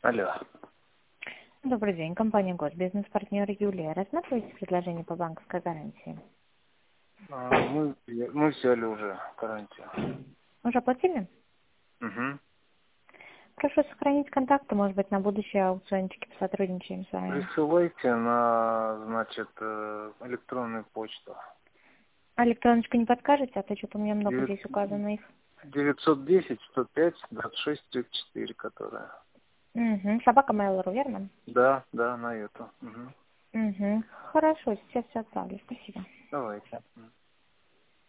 Алло. Добрый день, компания «Год», бизнес-партнер Юлия. Рассматриваете предложение по банковской гарантии? Мы взяли уже гарантию. Уже оплатили? Угу. Прошу сохранить контакты, может быть, на будущее аукциончики посотрудничаем с вами. Присылайте на, значит, электронную почту. А электроночку не подскажете? А то что-то у меня много здесь указано их. 910-105-26-34, которая. Угу. Собака Mail.ru, верно? Да, на эту. Угу. Угу. Хорошо, сейчас все отправлю. Спасибо. Давайте.